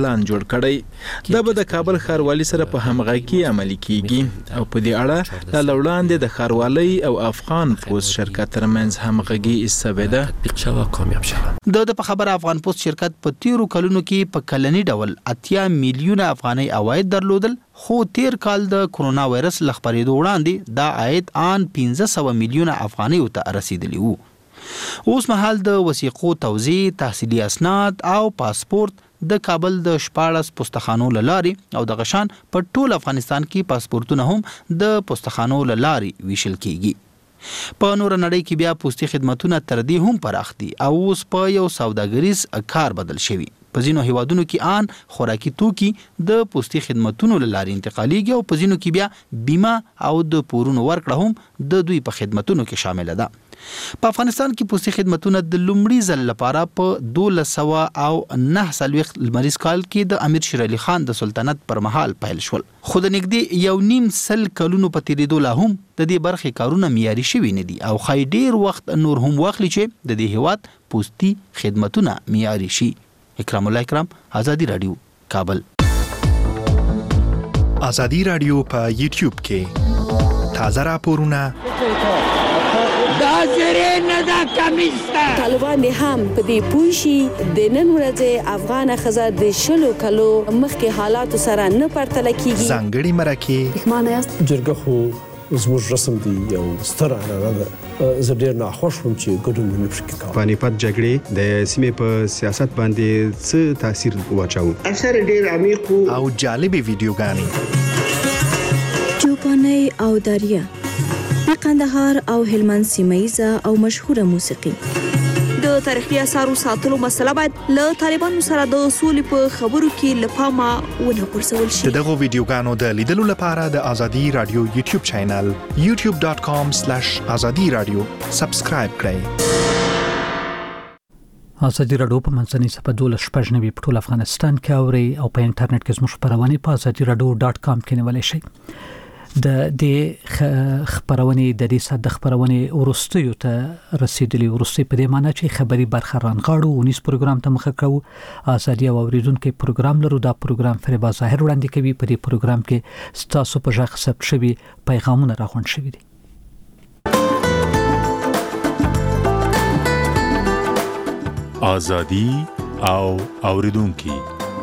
جوړ کړی دا به د کابل ښاروالي سره په همغږي عملي کیږي او په دې اړه د وړاندې د ښاروالي او افغان پوسټ شرکت ترمنځ همغږي استویده د په خبره افغان پوسټ شرکت په تیرو کلونو کې په کلنی ډول اتیا میلیونه افغاني عواید درلودل خو تیر کال د کرونا وایرس لخبرېدو وړاندې دا عاید آن پنځه سوه میلیونه افغاني ته رسیدلی وو. اوس مهال د وثیقو توزیع، تحصیلي اسناد او پاسپورت د کابل د شپاړس پوستخانو لارې او د غشان په ټول افغانستان کې پاسپورتونه هم د پوستخانو لارې ویشل کیږي. په نور نړۍ کې بیا پوستي خدماتونه تر دې هم پراخ دي او اوس په یو سوداګریز کار بدل شوی. په ځینو هیوادونو کې آن خوراکي توکي د پوستي خدماتونو لارې انتقالیږي او په ځینو کې بیا بیمه او د پورونو ورکړه هم د دوی په خدماتونو کې شامل ده. په افغانستان کې پوستي خدماتونه د لومړي ځل لپاره په دولس سوه او نهه څلوېښت لمریز کال کې د امیر شیر علي خان د سلطنت پر مهال پیل شول. خو د نږدې یو نیم سل کلونو په تیریدو لا هم د دې برخې کارونه معیاري شوي نه دي او ښایي ډېر وخت نور هم واخلي چې د دې هیواد پوستي خدماتونه معیاري شي. اکرام الله اکرام، آزادی رادیو، کابل. آزادی رادیو په یوټیوب کې تازه راپورونه دا زری نه دا کمیسته طالبان هم په دې پوښي د نن ورځې افغان خزه د شلو کلو مخکې حالات سره نه پرتله کیږي. ځانګړي مرکه معنی است جرګه خو زموږ رسم دی یو ستر عنعنه ده. زه ډېر ناخوښ وم چې ګډون مې نشو کولی. پانیپت جګړې د سیمې په سیاست باندې څه تاثیر واچاوه؟ اثر ډېر عمیق او جالبې ویډیوګانې چوپانۍ او دریا د قندهار او هلمند سیمه او مشهوره موسیقي. د تاریخي اثارو ساتلو مسله باید له طالبانو سره د اصول په خبرو کې لپامه ونه غورځول شي. دغه ویډیوګانو د لیدلو لپاره د آزادی رادیو یوټیوب چینل یوټیوب ډاټ کام سلیش آزادی رادیو سبسکرایب کړئ. آزادی رادیو په منځنۍ صفحه دولس شپږ نوي په ټول افغانستان کې اوري او په انټرنیټ کې زموږ خبرونه په آزادی رادیو ډاټ کام کې نیولای شئ. د دې خبرونه د دې صد خبرونه ورستیو ته رسیدلی ورستی په دې معنی چې خبري برخه رانغاړو ونیس پروګرام ته مخه کوو. آزادی او اوریدونکو پروګرام لرو. دا پروګرام فریبا ظاهر وړاندې کوي. په دې پروګرام کې ستاسو په ژغ ثبت شوی پیغامونه راغونډ شوي دي. آزادی او اوریدونکو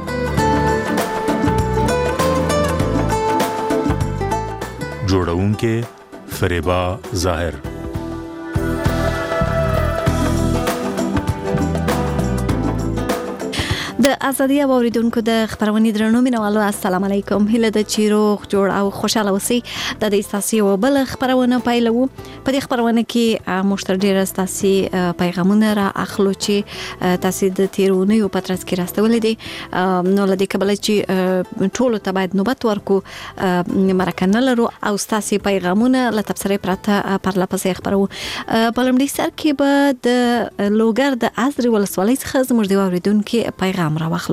جوړونکې فریبا ظاهر. د آزادی او اوریدونکو د خبرونې درنو مینوالو السلام علیکم. هله د چیروغ جوړ او خوشاله اوسئ. د دې تاسو او بل خبرونه پایلو. په دې خبرونه کې مشتر ډیر تاسو پیغامونه را اخلو چې تاسو د تیرونیو په ترڅ کې راستولې دي. نو لدې کبل چې ټول ته باید نوبت ورکو مرکنه لرو او تاسو پیغامونه له تبصره پرته پر لپسې خبرو. په لمړي سر کې به د لوګر د ازري ولسوالۍ څخه زموږ دی اوریدونکو پیغام را واخلو.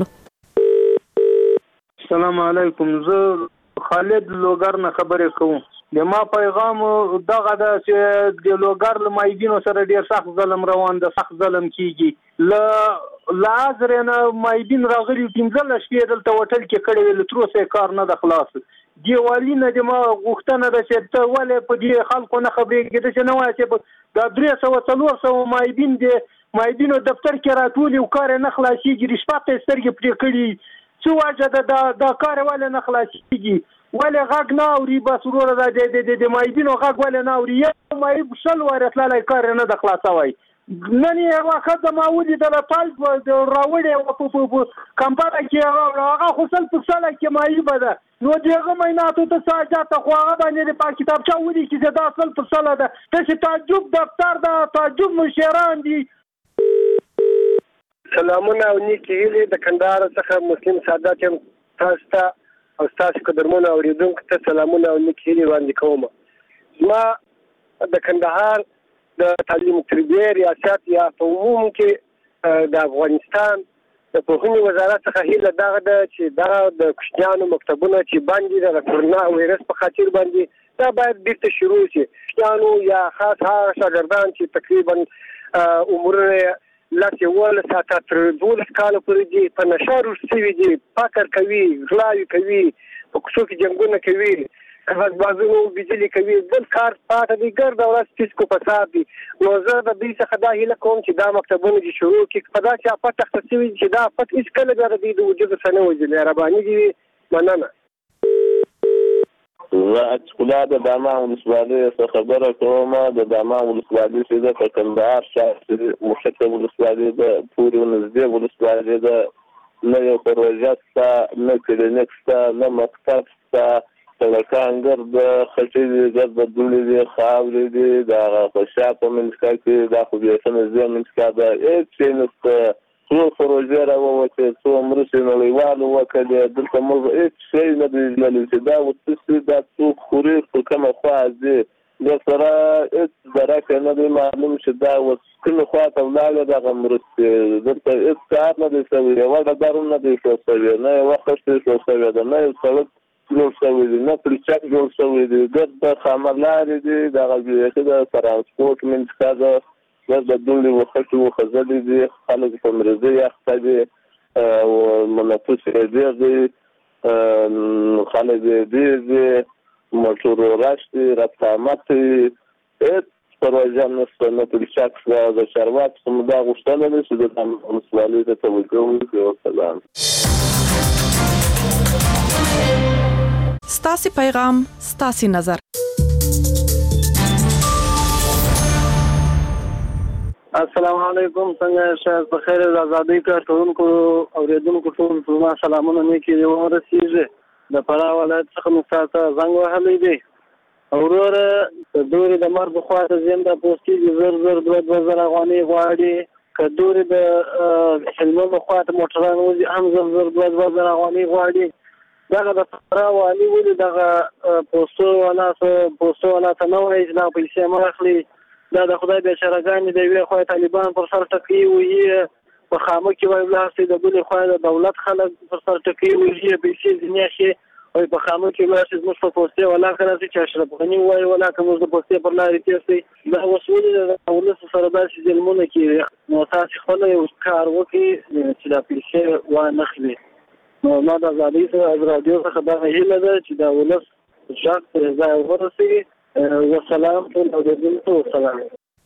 السلام علیکم. زه خالد لوګر نه خبرې کوم. د ما پیغام دغه د چې د لوګر له مایدینو سره ډیر سخت ظلم روان ده، سخت ظلم کیږي. ل لازر نه مایدین راغلي پنځه شپې دلته وټل کې کړي ل تروسه کار نه د خلاص. دیوالی نه د ما غوښتنه ده چې ته ولې په دې خلکو نه خبرې کېده چې نه وایي چې د درې سوه څلور سوه مایدین د مایدینو دفتر کې راټولي او کار نه خلاصيږي. رشوت یې سترګې پرې کړي. څه وجه ده دا کار ولې نه خلاصيږي؟ ولې غږ نه اوري؟ بس وروره د د مایدینو غږ ولې نه اوري؟ یو مایب شل واره تللی کار نه د خلاصوي. نن یې وخت د ما ولیدله پالس راوړې په کمپاله کې هغه خو سل په سله کې مایبه ده. نو دغه میناتو ته ساجاته خو هغه باندې په کتابچه ولي چې دا سل په سله ده. تاسو تعجب دفتر ده، تعجب مشران دي. سلامونه او نیکی هیلې د کندهار څخه مسلم سعادت یم. تاسو ته او تاسو قدرمنو اوریدونکو ته سلامونه او نیکی هیلې وړاندې کوم. ما د کندهار د تعلیم تربیه ریاست یا په عموم کې د افغانستان د پوهنې وزارت څخه هیله دغه ده چې دا د کوچنیانو مکتبونه چې باندې د کرونا وایرس په خاطر باندې دا باید بیرته شروع شي. کوچنیانو یا خاص هغه شاګردان چې تقریبا عمرونه لاس یوولس ساعته تر دولس کاله پورې دي په نشه روږد شوي دي، فقر کوي، غلاوې کوي، په کوڅو کې جنګونه کوي، کاغذبازونو بجلي کوي، بل کار پاته دي، ګرده ورځ فسق و فساد دي. نو زه د دوی څخه دا هیله کوم چې دا مکتبونه چې شروع کړي په داسې افت اخته شوي چې دا افت هېڅکله بیا د دوی د وجود څخه نه وځي. مهرباني دې وي، مننه. زه اچکولا د دامان ولسوالۍ څخه خبره کوم. د دامان ولسوالۍ چې ده په کندهار ښار مشکه ولسوالۍ ده پورې نږدې ولسوالۍ ده، نه یو پروژه شته، نه کلینیک شته، نه مکتب شته، سړکان ګرد خټې دي، ګرد دوړې دي، خاورې دي، د هغه په شا په منځکا کې دا خو بیا ښه نږدې منځکا ده، هېڅ شی نشته. څو پروژې راووتې، څو مرستې نړیوالو وکړې، دلته موږ هېڅ شی نه دی لیدلی چې دا اوس څه دا څوک خوري، په کومه خوا ځي. بیا سره هېڅ درکه نه دی معلوم چې دا اوس کومې خوا ته ولاړې دغه مرستې. دلته هېڅ کار نه دی شوی، یوه ډبره نه دی ښه شوې، نه یوه خښتې ښه شوې ده، نه یو سړک جوړ شوی دی، نه پلچک جوړ شوی دی، ګرده خامه لارې دي، دغه بیخي د ترانسپورټ منځکا ده، ګرده دوړې وخټې وخځلې دي، خلک په مریضۍ اخته دي، منفس یې ډېر دی، خلک یې ډېر دي، موټرو رش دی، ربط آمد دی، هېڅ پروژه نشته، نه پلچک شته. د چارواکو څخه مو دا غوښتنه ده چې د دامان ولسوالۍ ته توجه وکړي. وسلام. ستاسې پیغام ستاسې نظر. السلام علیکم، څنګه شاید په خیر د ازادۍ کارکوونکو اورېدونکو ټول زما سلامونه نیکې دې ورسېږي. د فراه ولایت څخه مې تاسو زنګ وهلی دی. وروره د دورې د مرګ خوا ته ځم، دا پوسټېږي زر زر دوه دوه زره افغانۍ غواړي. که دورې د هلمند خوا ته موټران وځي هم زر زر دوه دوه زره افغانۍ غواړي. دغه د فراه والي ولې دغه پوسټو والا پوسټو والا ته نه وایي چې دغه پیسې مه اخلي؟ دا د خدای بیچارهګانې د یوې خوا طالبان پر سر ټکوي وهي، په خامه کې وایي ولاړ شي، د بلې خوا د دولت خلک پر سر ټکوي وهي، پیسې ځینې اخلي، وایي په خامه کې ولاړ شي زموږ په پوسټې ولاکه راشي چې اشرف غني ووایي ولاکه موږ د پوسټې پر لارې تېر شئ. دا اوس ولې د ولس سره داسې ظلمونه کېږي؟ نو تاسې خپله یو کار وکړئ چې دا پیسې وانخلي. نو ما د ازادۍ سره از رادیو څخه دغه هیله ده چې دا ولس غږ پرې ځای ورسوي. وسلام ټول اورېدونکو، وسلام.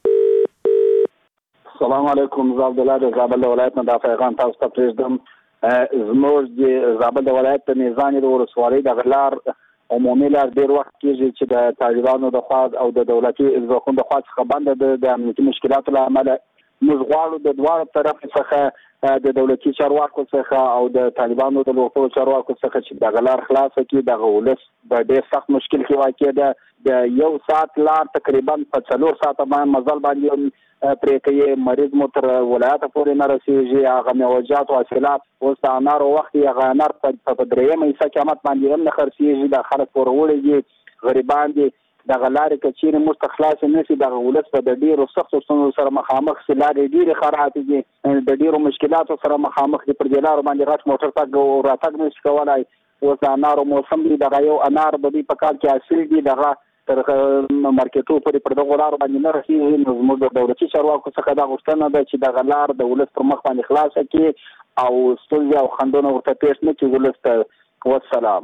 السلام علیکم، زه عبدالله د زابل د ولایت نه دا پیغام تاسو ته پرېږدم. زموږ د زابل د ولایت د میزانې د ولسوالۍ دغه لار عمومي لار ډېر وخت کېږي چې د طالبانو د خوا او د دولتي ځواکونو د خوا څخه بنده ده. د امنیتي مشکلاتو له امله موږ غواړو د دواړو طرف څخه د دولتي چارواکو څخه او د طالبانو د لوکو چارواکو څخه چې دغه لار خلاصه کړي. دغه ولس په ډېر سخت مشکل کې واقع ده. د یو ساعت لار تقریبا په څلور ساعته باندې مزل باندې پرې کوي، مریض مو تر ولایته پورې نه رسېږي. هغه میوجات او حاصلات اوس د انارو وخت یې هغه انار په درېیمه حصه قیمت باندې هم نه خرڅېږي. د خلک پوروړي دي، غریبان دي. دغه لارې که چیرې موږ ته خلاصې نه شي، دغه ولس به د ډېرو سختو ستونزو سره مخامخ شي. لارې ډېرې خرابې دي، د ډېرو مشکلاتو سره مخامخ دي. پر دې لارو باندې غټ موټر تګ او راتګ نه شي کولی. اوس د انارو موسم دی، دغه یو انار د دوی په کال کې حاصل دي، دغه تر مارکیټو پورې پر دغو لارو باندې نه رسېږي. نو زموږ د دولتي چارواکو څخه دا غوښتنه ده چې دغه لار د ولس پر مخ باندې خلاصه کړي او ستونزې او خنډونه ورته پېښ نه کړي ولس ته. والسلام.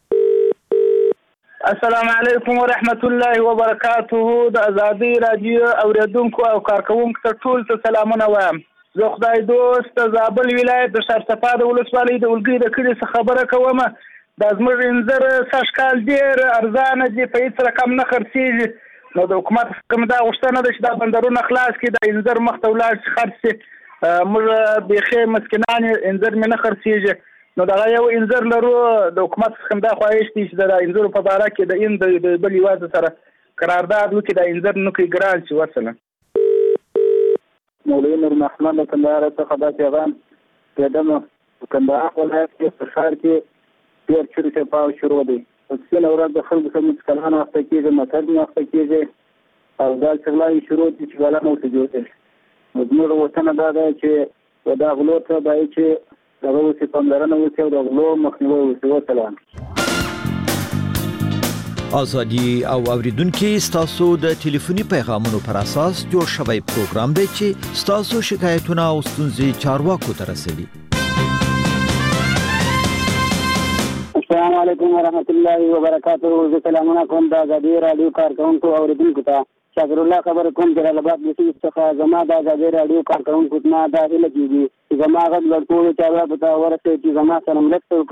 السلام علیکم ورحمت الله وبرکاته. د ازادۍ رادیو اوریدونکو او کارکوونکو ته ټول ته سلامونه وایم. زه خدای دوست د زابل ولایت د شارصفا د ولسوالۍ د اولګي د کلي څخه خبره کوم. دا زموږ انځر سږکال ډېر ارزانه دي، په هېڅ رقم نه خرڅېږي. نو د حکومت څخه دا غوښتنه ده چې دا بندرونه خلاص کړي، د انځر مخ ته ولاړ شي، خرڅ شي. موږ بیخي مسکینان انځر مې نه خرڅېږي. نو دغه یو انځر لرو، د حکومت څخه دا خواهش دی چې د انځرو په باره کې د این د بل هېواد سره قرارداد وکړي، د انځر نو کې ګران شي. وسلام. مولوي نور محمد د کندهار څخه دا پیغام پرېږدم. په کندهار ولایت کې په ښار کې ډېر چور چپاو شروع دی. سپینه ورځ د خلکو سره مسکلان اخته کېږي، متل مې اخته کېږي او دا چغلای شروع دي چې غلا نه ورته جوړ شي. نو زموږ غوښتنه دا ده چې دا غلو ته باید چې دغه وسې پاملرنه وشي او د غلو مخنیوی وشي. وسلام. ازادي او اوریدونکو ستاسو د ټلیفوني پیغامونو پر اساس جوړ شوی پروګرام دی چې ستاسو شکایتونه او ستونزې چارواکو ته رسوي. السلام علیکم ورحمۃ اللہ وبرکاتہ. سلامونه کوم د ازادي رادیو کارکونکو اوریدونکو ته. شاکر الله خبر کوم چې له بعد د څه زما د ازادي رادیو کارکونکو نه دا هله کیږي چې زما غږ لړکو چا په تا ورسې چې زما سره مرسته